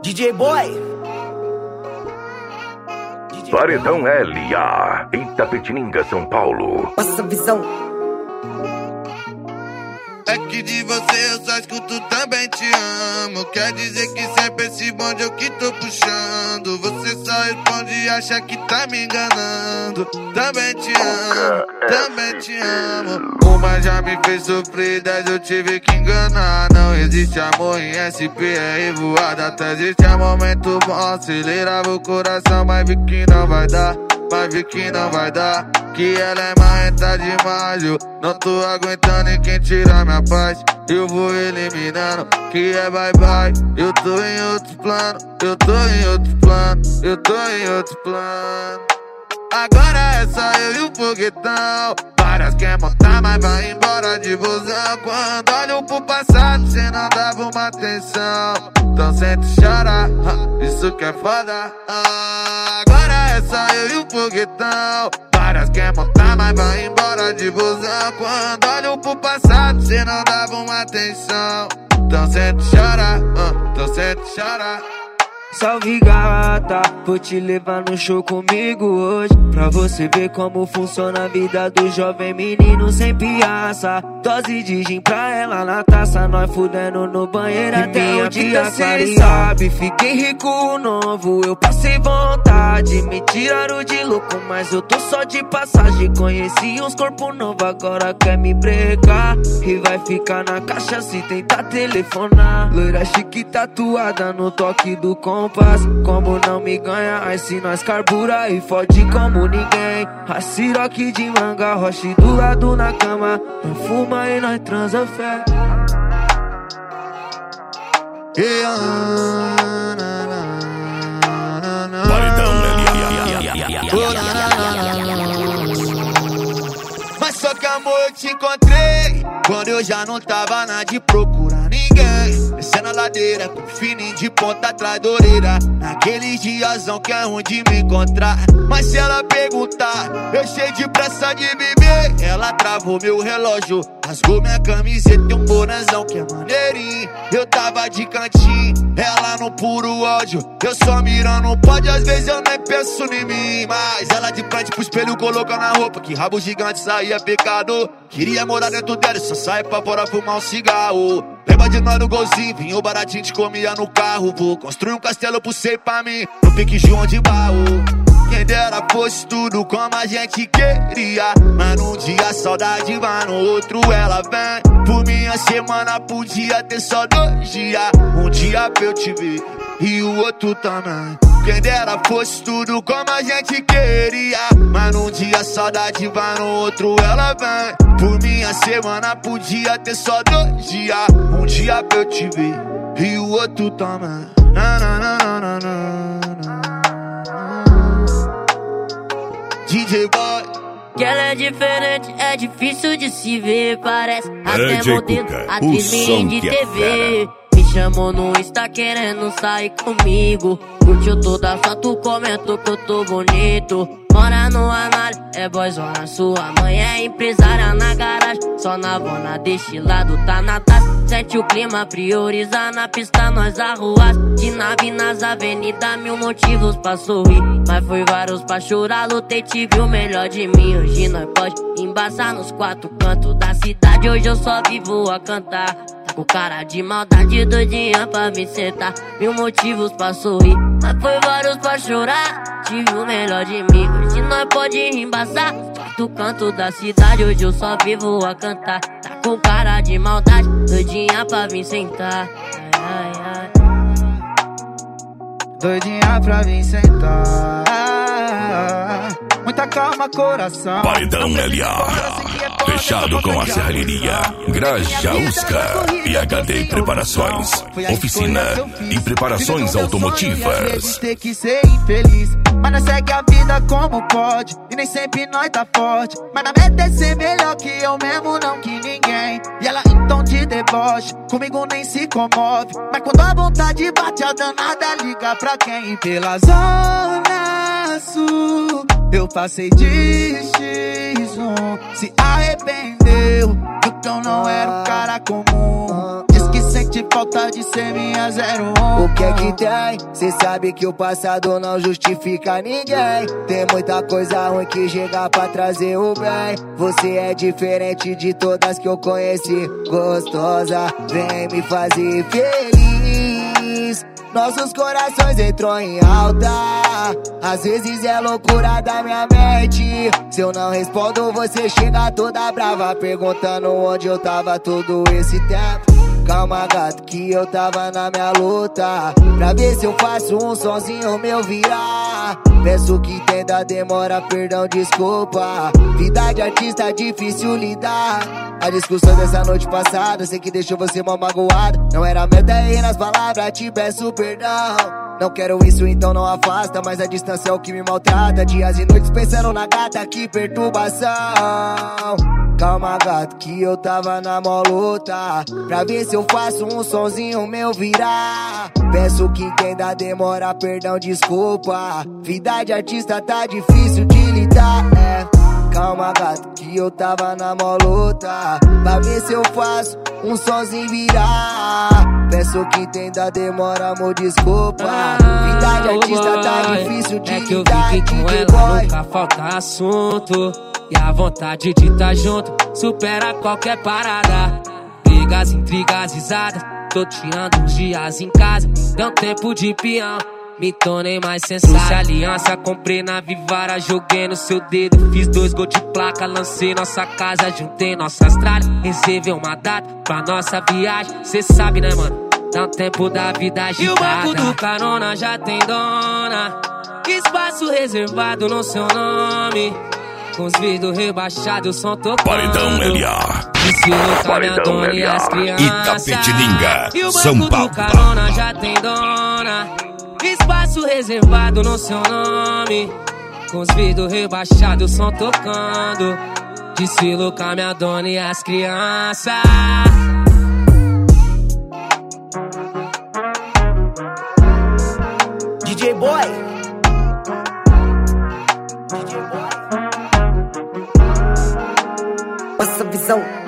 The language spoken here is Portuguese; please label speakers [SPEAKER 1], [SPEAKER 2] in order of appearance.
[SPEAKER 1] DJ Boy.
[SPEAKER 2] Paredão Elia, Itapetininga, São Paulo.
[SPEAKER 1] Passa a visão.
[SPEAKER 3] É que de você eu só escuto também te amo. Quer dizer que sempre esse bonde eu que tô puxando. Você só responde e acha que tá me enganando. Também te amo, também te amo. Uma já me fez sofrer, 10 eu tive que enganar. Não existe amor em SP, é revoada. Até existe momento bom, acelerava o coração, mas vi que não vai dar. Mas vi que não vai dar, que ela é marrenta demais. Eu não tô aguentando e quem tirar minha paz eu vou eliminando, que é bye bye. Eu tô em outro plano, eu tô em outro plano, eu tô em outro plano. Agora é só eu e o foguetão. Várias quer montar, mas vai embora de busão. Quando olho pro passado, cê não dava uma atenção. Então sente e chora, isso que é foda. Agora é só eu e o foguetão. Várias quer montar, mas vai embora de busão. Quando olho pro passado, cê não dava uma atenção. Então sente e chora, então sente e chora.
[SPEAKER 4] Salve gata, vou te levar no show comigo hoje, pra você ver como funciona a vida do jovem menino sem piaça. Dose de gin pra ela na taça, nós fudendo no banheiro até o dia clarear. Sabe, fiquei rico novo, eu passei vontade, me tiraram de louco, mas eu tô só de passagem. Conheci uns corpos novos, agora quer me brecar e vai ficar na caixa se tentar telefonar. Loira chique tatuada no toque do compass. Como não me ganha, aí se nós carbura e fode como ninguém. A siroque de manga, roche do lado na cama. Nós fuma e nós transa fé.
[SPEAKER 3] Mas só que amor eu te encontrei quando eu já não tava na de procurar ninguém. Descendo a ladeira com fininho de ponta atrás da orelha, naqueles diazão que é ruim de me encontrar. Mas se ela perguntar, eu cheio de pressa de beber. Ela travou meu relógio, rasgou minha camiseta e um bonezão que é maneirinho. Eu tava de cantinho, ela no puro ódio. Eu só mirando um pódio, às vezes eu nem penso em mim. Mas ela de frente pro espelho colocando a roupa, que rabo gigante saía pecado. Queria morar dentro dela e só saia pra fora fumar um cigarro. Lembra de nós no golzinho, vinho baratinho, te comia no carro. Vou construir um castelo pro sei pra mim, no pique João de Barro. Quem dera fosse tudo como a gente queria, mas num dia a saudade vai, no outro ela vem. Por minha semana podia ter só 2 dias, um dia pra eu te ver e o outro também. Quem dera fosse tudo como a gente queria, mas num dia a saudade vai, no outro ela vem. Por minha semana podia ter só 2 dias, um dia pra eu te ver e o outro também. DJ Boy.
[SPEAKER 5] Que ela é diferente, é difícil de se ver. Parece até modelo, atriz de TV. Me chamou no Insta querendo sair comigo. Curtiu toda foto, comentou que eu tô bonito. Mora no Anália, é boyzona, sua mãe é empresária na garagem. Só na bona deste lado tá na taça. Sente o clima, prioriza na pista, nós arruas. De nave nas avenidas, 1000 motivos pra sorrir, mas foi vários pra chorar. Lutei, tive o melhor de mim. Hoje nós pode embaçar nos 4 cantos da cidade. Hoje eu só vivo a cantar. Tá com cara de maldade, doidinha pra me sentar. 1000 motivos pra sorrir, mas foi vários pra chorar. Tive o melhor de mim. Hoje nós pode embaçar nos 4 cantos da cidade. Hoje eu só vivo a cantar. Tá com cara de maldade, doidinha pra vir sentar. Ai, ai, ai.
[SPEAKER 4] Doidinha pra vir sentar. Muita calma, coração.
[SPEAKER 2] Paredão Elia, fechado com a serralheria Grajausca e HD Preparações, oficina e preparações automotivas.
[SPEAKER 4] Ter que ser infeliz, mas nós segue a vida como pode, e nem sempre nós tá forte. Mas na meta é ser melhor que eu mesmo, não que ninguém. E ela em tom de deboche, comigo nem se comove. Mas quando a vontade bate, a danada liga pra quem? E pela zona sul eu passei de X1, se arrependeu, viu que eu não era um cara comum. Diz que sente
[SPEAKER 3] sente falta de ser minha 01.
[SPEAKER 4] O que é que tem? Cê sabe que o passado não justifica ninguém. Tem muita coisa ruim que chega pra trazer o bem. Você é diferente de todas que eu conheci. Gostosa, vem me fazer feliz. Nossos corações entrou em alta. Às vezes é loucura da minha mente. Se eu não respondo, você chega toda brava, perguntando onde eu tava todo esse tempo. Calma, gato, que eu tava na minha luta pra ver se eu faço um sonzinho meu virar. Peço que entenda, demora, perdão, desculpa. Vida de artista é difícil lidar. A discussão dessa noite passada, sei que deixou você mal magoado. Não era meta ir nas palavras, te peço perdão. Não quero isso, então não afasta, mas a distância é o que me maltrata. Dias e noites pensando na gata, que perturbação. Calma, gato, que eu tava na mó luta pra ver se eu faço um sonzinho meu virar. Peço que entenda, demora, perdão, desculpa. Vida de artista tá difícil de lidar, Calma, gato, que eu tava na mó luta pra ver se eu faço um sonzinho virar. Peço que entenda, demora, amor, desculpa. Vida de artista tá difícil de lidar.
[SPEAKER 1] É que eu vi que com ela nunca falta assunto. E a vontade de tá junto supera qualquer parada. Brigas, intrigas, risadas. Tô tirando uns dias em casa. Deu tempo de peão, me tornei mais sensato. Trouxe aliança, comprei na Vivara, joguei no seu dedo. Fiz 2 gols de placa, lancei nossa casa, juntei nossas tralhas. Reservei uma data pra nossa viagem. Cê sabe, né, mano? Dá um tempo da vida agitada. E o banco do carona já tem dona. Espaço reservado no seu nome. Com os vidros rebaixados, o som tocando.
[SPEAKER 2] Paredão LA.
[SPEAKER 1] Paredão LA.
[SPEAKER 2] Itapetininga, São Paulo.
[SPEAKER 1] E o banco do carona já tem dona. Espaço reservado no seu nome. Com os vidros rebaixados, o som tocando. Disse louca minha dona e as crianças.
[SPEAKER 4] DJ Boy.
[SPEAKER 6] Nossa visão.